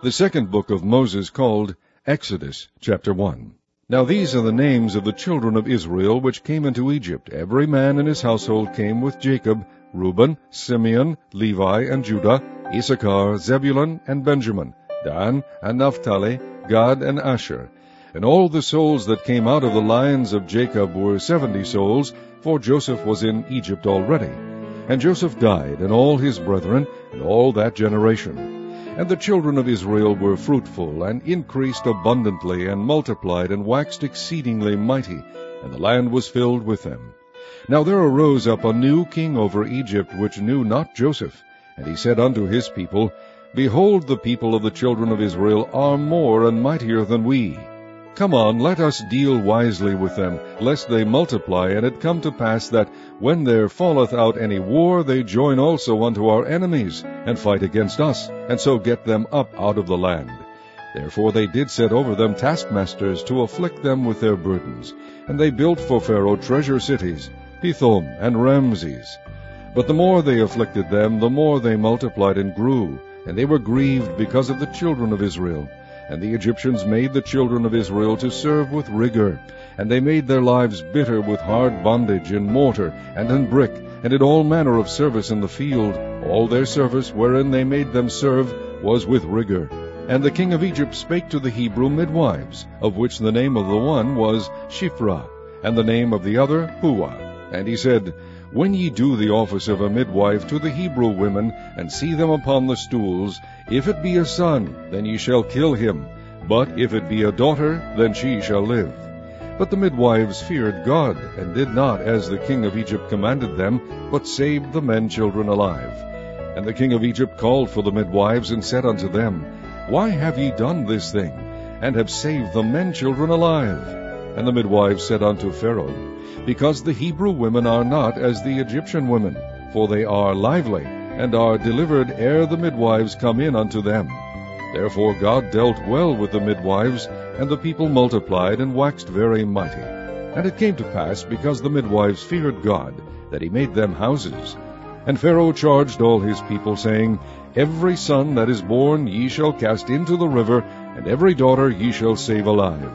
The second book of Moses, called Exodus, chapter 1. Now these are the names of the children of Israel which came into Egypt. Every man in his household came with Jacob: Reuben, Simeon, Levi, and Judah, Issachar, Zebulun, and Benjamin, Dan, and Naphtali, Gad, and Asher. And all the souls that came out of the lions of Jacob were 70 souls, for Joseph was in Egypt already. And Joseph died, and all his brethren, and all that generation. And the children of Israel were fruitful, and increased abundantly, and multiplied, and waxed exceedingly mighty, and the land was filled with them. Now there arose up a new king over Egypt, which knew not Joseph. And he said unto his people, Behold, the people of the children of Israel are more and mightier than we. Come on, let us deal wisely with them, lest they multiply. And it come to pass that, when there falleth out any war, they join also unto our enemies, and fight against us, and so get them up out of the land. Therefore they did set over them taskmasters, to afflict them with their burdens. And they built for Pharaoh treasure cities, Pithom and Ramses. But the more they afflicted them, the more they multiplied and grew, and they were grieved because of the children of Israel. And the Egyptians made the children of Israel to serve with rigor, and they made their lives bitter with hard bondage in mortar and in brick, and in all manner of service in the field. All their service wherein they made them serve was with rigor. And the king of Egypt spake to the Hebrew midwives, of which the name of the one was Shiphrah, and the name of the other Puah. And he said, When ye do the office of a midwife to the Hebrew women, and see them upon the stools, if it be a son, then ye shall kill him, but if it be a daughter, then she shall live. But the midwives feared God, and did not as the king of Egypt commanded them, but saved the men children alive. And the king of Egypt called for the midwives, and said unto them, Why have ye done this thing, and have saved the men children alive? And the midwives said unto Pharaoh, Because the Hebrew women are not as the Egyptian women, for they are lively, and are delivered ere the midwives come in unto them. Therefore God dealt well with the midwives, and the people multiplied, and waxed very mighty. And it came to pass, because the midwives feared God, that he made them houses. And Pharaoh charged all his people, saying, Every son that is born ye shall cast into the river, and every daughter ye shall save alive.